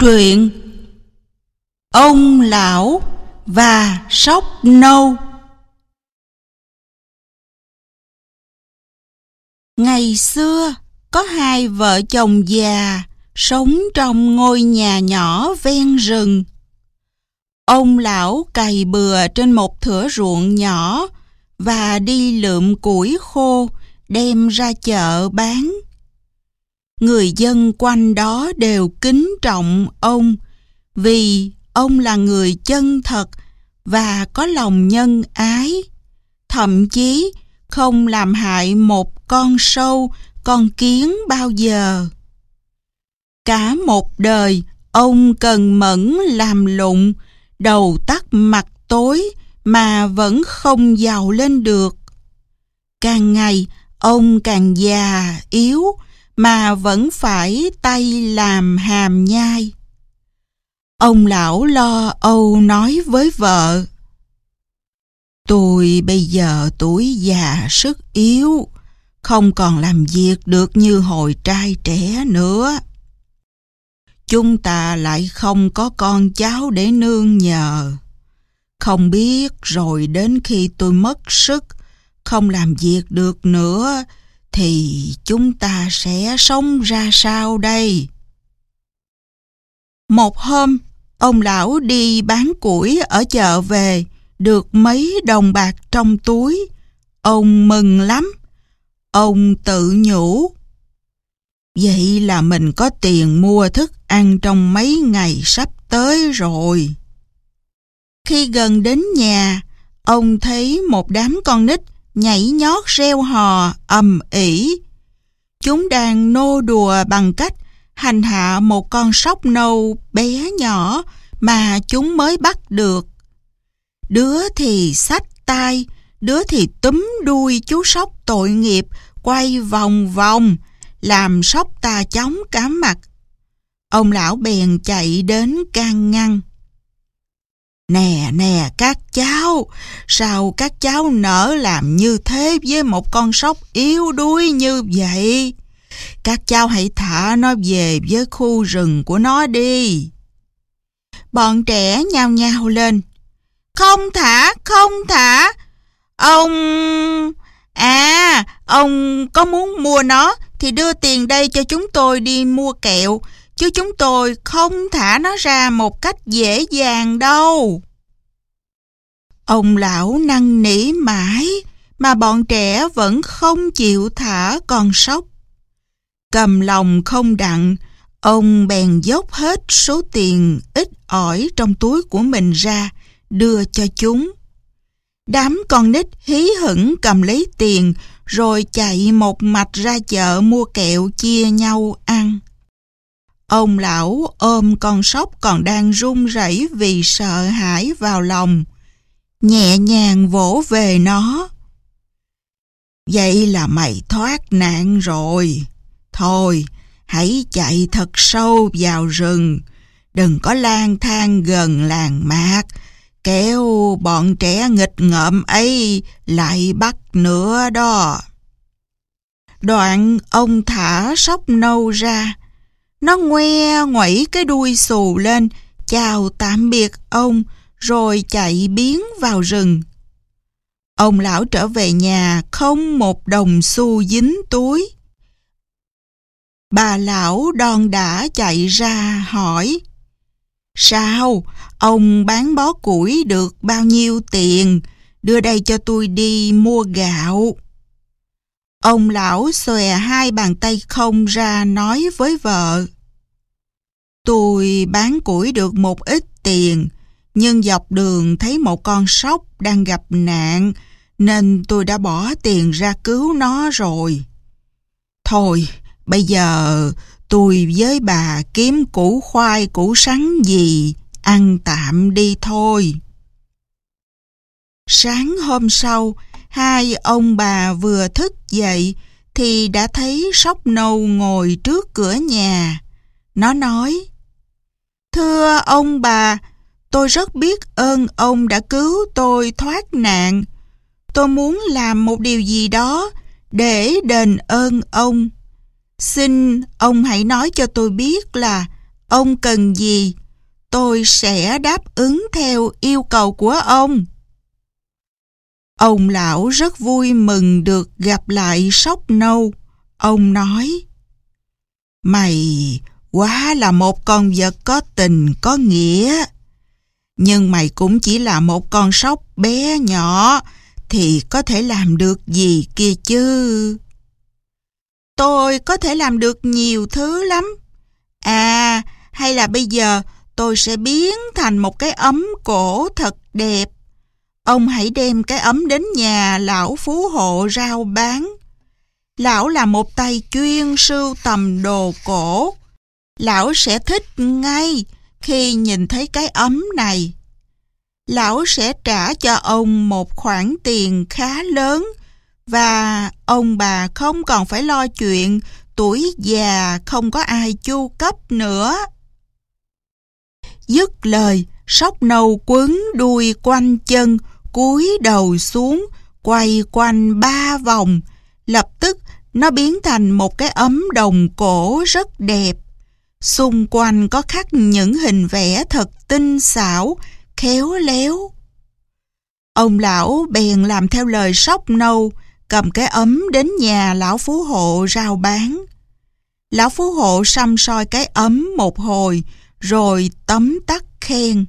Truyện Ông Lão và Sóc Nâu. Ngày xưa có hai vợ chồng già sống trong ngôi nhà nhỏ ven rừng. Ông lão cày bừa trên một thửa ruộng nhỏ và đi lượm củi khô đem ra chợ bán. Người dân quanh đó đều kính trọng ông vì ông là người chân thật và có lòng nhân ái, thậm chí không làm hại một con sâu, con kiến bao giờ. Cả một đời ông cần mẫn làm lụng, đầu tắt mặt tối mà vẫn không giàu lên được. Càng ngày ông càng già yếu mà vẫn phải tay làm hàm nhai. Ông lão lo âu nói với vợ: "Tôi bây giờ tuổi già sức yếu, không còn làm việc được như hồi trai trẻ nữa. Chúng ta lại không có con cháu để nương nhờ. Không biết rồi đến khi tôi mất sức, không làm việc được nữa, thì chúng ta sẽ sống ra sao đây?" Một hôm, ông lão đi bán củi ở chợ về, được mấy đồng bạc trong túi. Ông mừng lắm. Ông tự nhủ: "Vậy là mình có tiền mua thức ăn trong mấy ngày sắp tới rồi." Khi gần đến nhà, ông thấy một đám con nít nhảy nhót reo hò ầm ĩ. Chúng đang nô đùa bằng cách hành hạ một con sóc nâu bé nhỏ mà chúng mới bắt được. Đứa thì xách tay, đứa thì túm đuôi chú sóc tội nghiệp quay vòng vòng, làm sóc ta chóng cả mặt. Ông lão bèn chạy đến can ngăn: Nè nè các cháu, sao các cháu nỡ làm như thế với một con sóc yếu đuối như vậy? Các cháu hãy thả nó về với khu rừng của nó đi." Bọn trẻ nhao nhao lên: Không thả, không thả. Ông có muốn mua nó thì đưa tiền đây cho chúng tôi đi mua kẹo, chứ chúng tôi không thả nó ra một cách dễ dàng đâu. Ông lão năn nỉ mãi mà bọn trẻ vẫn không chịu thả con sóc. Cầm lòng không đặng, ông bèn dốc hết số tiền ít ỏi trong túi của mình ra, đưa cho chúng. Đám con nít hí hửng cầm lấy tiền rồi chạy một mạch ra chợ mua kẹo chia nhau ăn. Ông lão ôm con sóc còn đang run rẩy vì sợ hãi vào lòng, nhẹ nhàng vỗ về nó: "Vậy là mày thoát nạn rồi. Thôi, hãy chạy thật sâu vào rừng, đừng có lang thang gần làng mạc, kéo bọn trẻ nghịch ngợm ấy lại bắt nữa đó." Đoạn ông thả sóc nâu ra. Nó ngoe ngoẩy cái đuôi xù lên, chào tạm biệt ông, rồi chạy biến vào rừng. Ông lão trở về nhà không một đồng xu dính túi. Bà lão đon đả chạy ra hỏi: "Sao? Ông bán bó củi được bao nhiêu tiền? Đưa đây cho tôi đi mua gạo." Ông lão xòe hai bàn tay không ra nói với vợ: "Tôi bán củi được một ít tiền, nhưng dọc đường thấy một con sóc đang gặp nạn, nên tôi đã bỏ tiền ra cứu nó rồi. Thôi, bây giờ tôi với bà kiếm củ khoai củ sắn gì ăn tạm đi thôi." Sáng hôm sau, hai ông bà vừa thức dậy thì đã thấy sóc nâu ngồi trước cửa nhà. Nó nói: "Thưa ông bà, tôi rất biết ơn ông đã cứu tôi thoát nạn. Tôi muốn làm một điều gì đó để đền ơn ông. Xin ông hãy nói cho tôi biết là ông cần gì, tôi sẽ đáp ứng theo yêu cầu của ông. Ông lão rất vui mừng được gặp lại sóc nâu. Ông nói: Mày quá là một con vật có tình có nghĩa. Nhưng mày cũng chỉ là một con sóc bé nhỏ, thì có thể làm được gì kia chứ? Tôi có thể làm được nhiều thứ lắm. À, hay là bây giờ tôi sẽ biến thành một cái ấm cổ thật đẹp. Ông hãy đem cái ấm đến nhà lão phú hộ rao bán. Lão là một tay chuyên sưu tầm đồ cổ. Lão sẽ thích ngay khi nhìn thấy cái ấm này. Lão sẽ trả cho ông một khoản tiền khá lớn, và ông bà không còn phải lo chuyện tuổi già không có ai chu cấp nữa. Dứt lời, sóc nâu quấn đuôi quanh chân, cúi đầu xuống, quay quanh 3 vòng. Lập tức nó biến thành một cái ấm đồng cổ rất đẹp. Xung quanh có khắc những hình vẽ thật tinh xảo, khéo léo. Ông lão bèn làm theo lời sóc nâu, cầm cái ấm đến nhà lão phú hộ rao bán. Lão phú hộ săm soi cái ấm một hồi, rồi tấm tắc khen: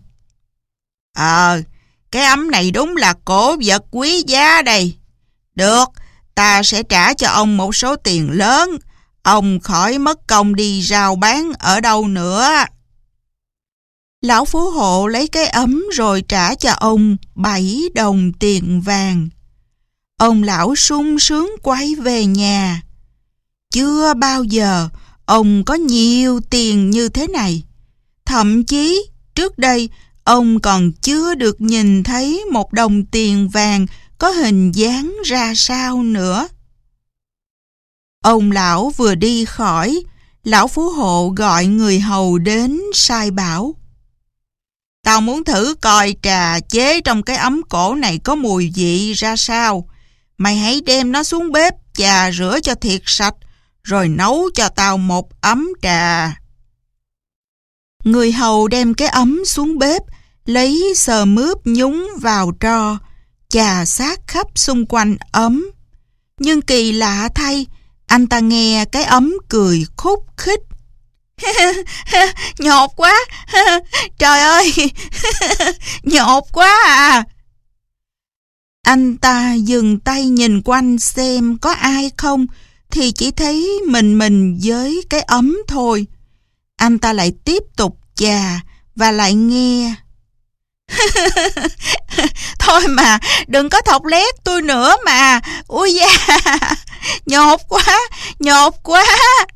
Cái ấm này đúng là cổ vật quý giá đây. Được, ta sẽ trả cho ông một số tiền lớn. Ông khỏi mất công đi rao bán ở đâu nữa. Lão phú hộ lấy cái ấm rồi trả cho ông 7 đồng tiền vàng. Ông lão sung sướng quay về nhà. Chưa bao giờ ông có nhiều tiền như thế này. Thậm chí trước đây ông còn chưa được nhìn thấy một đồng tiền vàng có hình dáng ra sao nữa. Ông lão vừa đi khỏi, lão phú hộ gọi người hầu đến sai bảo: Tao muốn thử coi trà chế trong cái ấm cổ này có mùi vị ra sao. Mày hãy đem nó xuống bếp chà rửa cho thiệt sạch, rồi nấu cho tao một ấm trà. Người hầu đem cái ấm xuống bếp, lấy sờ mướp nhúng vào tro, chà sát khắp xung quanh ấm. Nhưng kỳ lạ thay, anh ta nghe cái ấm cười khúc khích: Nhột quá, trời ơi, nhột quá à. Anh ta dừng tay nhìn quanh xem có ai không, thì chỉ thấy mình với cái ấm thôi. Anh ta lại tiếp tục chà và lại nghe: Thôi mà, đừng có thọc lét tôi nữa mà. Ui da, nhột quá, nhột quá.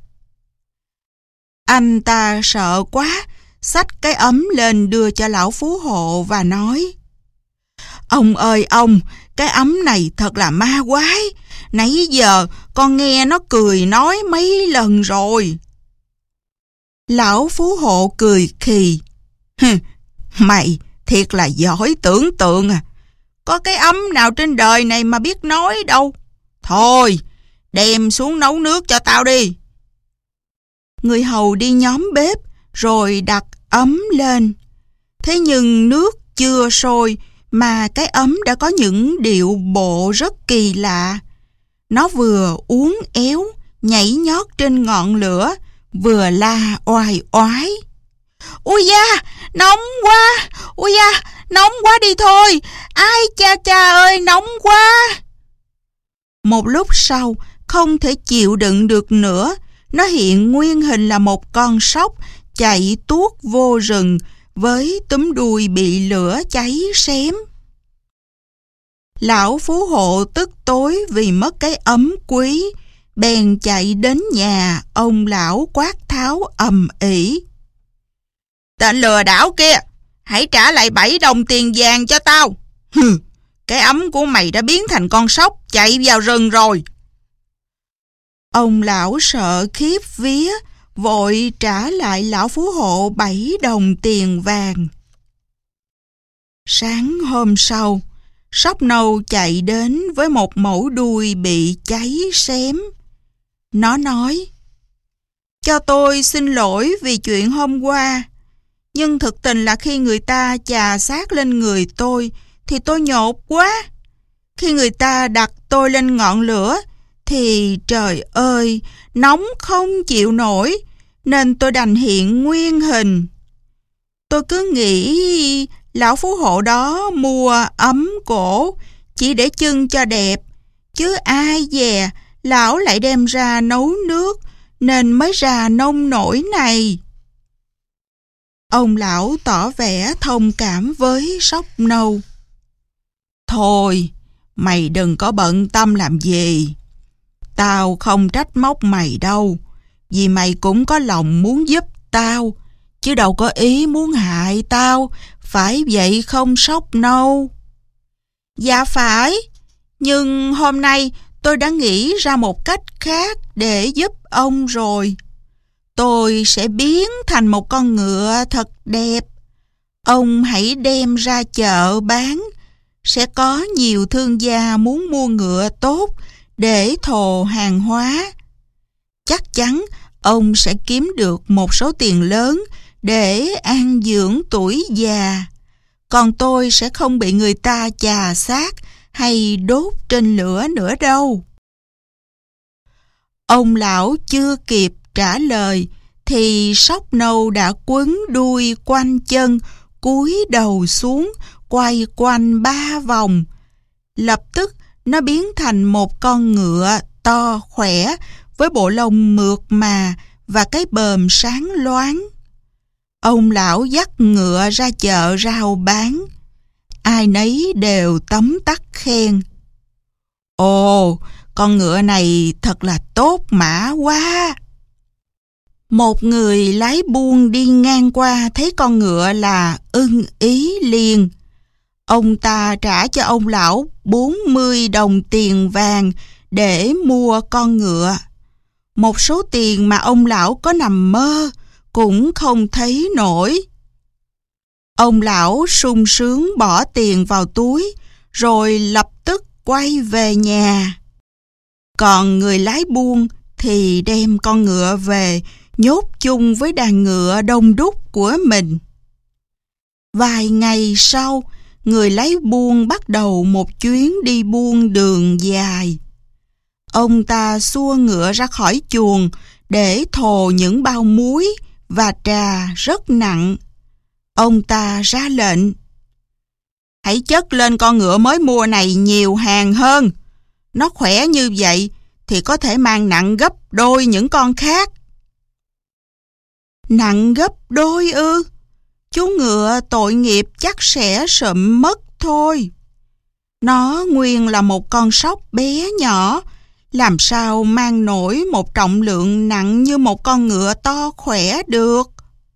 Anh ta sợ quá, xách cái ấm lên đưa cho lão phú hộ và nói: Ông ơi ông, cái ấm này thật là ma quái. Nãy giờ con nghe nó cười nói mấy lần rồi. Lão phú hộ cười khì: Mày thiệt là giỏi tưởng tượng à. Có cái ấm nào trên đời này mà biết nói đâu. Thôi, đem xuống nấu nước cho tao đi. Người hầu đi nhóm bếp rồi đặt ấm lên. Thế nhưng nước chưa sôi mà cái ấm đã có những điệu bộ rất kỳ lạ. Nó vừa uốn éo, nhảy nhót trên ngọn lửa, vừa la oai oái: Ui da, nóng quá, ui da, nóng quá đi thôi, ai cha cha ơi, nóng quá. Một lúc sau, không thể chịu đựng được nữa, nó hiện nguyên hình là một con sóc chạy tuốt vô rừng với túm đuôi bị lửa cháy xém. Lão phú hộ tức tối vì mất cái ấm quý, bèn chạy đến nhà ông lão quát tháo ầm ĩ: Tên lừa đảo kia, hãy trả lại 7 đồng tiền vàng cho tao. Cái ấm của mày đã biến thành con sóc chạy vào rừng rồi. Ông lão sợ khiếp vía, vội trả lại lão phú hộ 7 đồng tiền vàng. Sáng hôm sau, sóc nâu chạy đến với một mẩu đuôi bị cháy xém. Nó nói: Cho tôi xin lỗi vì chuyện hôm qua. Nhưng thực tình là khi người ta chà sát lên người tôi thì tôi nhột quá. Khi người ta đặt tôi lên ngọn lửa thì trời ơi, nóng không chịu nổi, nên tôi đành hiện nguyên hình. Tôi cứ nghĩ lão phú hộ đó mua ấm cổ chỉ để trưng cho đẹp, chứ ai dè lão lại đem ra nấu nước nên mới ra nông nổi này. Ông lão tỏ vẻ thông cảm với Sóc Nâu. Thôi, mày đừng có bận tâm làm gì. Tao không trách móc mày đâu, vì mày cũng có lòng muốn giúp tao, chứ đâu có ý muốn hại tao, phải vậy không Sóc Nâu? Dạ phải, nhưng hôm nay tôi đã nghĩ ra một cách khác để giúp ông rồi. Tôi sẽ biến thành một con ngựa thật đẹp. Ông hãy đem ra chợ bán. Sẽ có nhiều thương gia muốn mua ngựa tốt để thồ hàng hóa. Chắc chắn ông sẽ kiếm được một số tiền lớn để an dưỡng tuổi già. Còn tôi sẽ không bị người ta chà sát hay đốt trên lửa nữa đâu. Ông lão chưa kịp trả lời thì Sóc Nâu đã quấn đuôi quanh chân, cúi đầu xuống, quay quanh 3 vòng. Lập tức nó biến thành một con ngựa to khỏe với bộ lông mượt mà và cái bờm sáng loáng. Ông lão dắt ngựa ra chợ rao bán. Ai nấy đều tấm tắc khen. Ồ, con ngựa này thật là tốt mã quá. Một người lái buôn đi ngang qua thấy con ngựa là ưng ý liền. Ông ta trả cho ông lão 40 đồng tiền vàng để mua con ngựa. Một số tiền mà ông lão có nằm mơ cũng không thấy nổi. Ông lão sung sướng bỏ tiền vào túi rồi lập tức quay về nhà. Còn người lái buôn thì đem con ngựa về nhốt chung với đàn ngựa đông đúc của mình. Vài ngày sau, người lái buôn bắt đầu một chuyến đi buôn đường dài. Ông ta xua ngựa ra khỏi chuồng để thồ những bao muối và trà rất nặng. Ông ta ra lệnh: hãy chất lên con ngựa mới mua này nhiều hàng hơn. Nó khỏe như vậy thì có thể mang nặng gấp đôi những con khác. Nặng gấp đôi ư? Chú ngựa tội nghiệp chắc sẽ sụm mất thôi. Nó nguyên là một con sóc bé nhỏ, làm sao mang nổi một trọng lượng nặng như một con ngựa to khỏe được.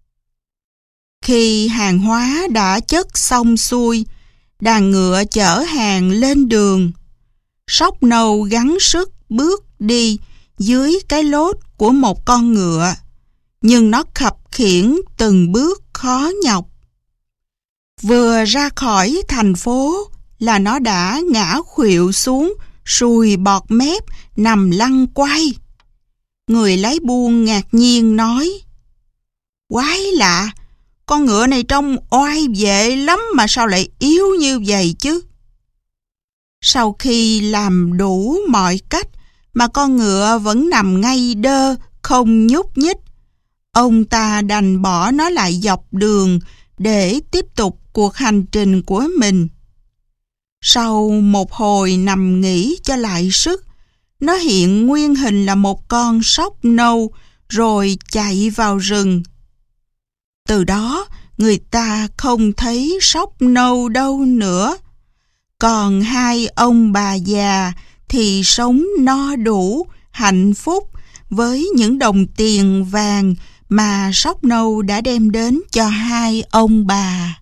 Khi hàng hóa đã chất xong xuôi, đàn ngựa chở hàng lên đường. Sóc Nâu gắng sức bước đi dưới cái lốt của một con ngựa, nhưng nó khập khiễng từng bước khó nhọc. Vừa ra khỏi thành phố là nó đã ngã khuỵu xuống, sùi bọt mép, nằm lăn quay. Người lái buôn ngạc nhiên nói: quái lạ, con ngựa này trông oai vệ lắm mà sao lại yếu như vậy chứ? Sau khi làm đủ mọi cách mà con ngựa vẫn nằm ngay đơ, không nhúc nhích, ông ta đành bỏ nó lại dọc đường để tiếp tục cuộc hành trình của mình. Sau một hồi nằm nghỉ cho lại sức, nó hiện nguyên hình là một con sóc nâu rồi chạy vào rừng. Từ đó, người ta không thấy sóc nâu đâu nữa. Còn hai ông bà già thì sống no đủ, hạnh phúc với những đồng tiền vàng mà sóc nâu đã đem đến cho hai ông bà.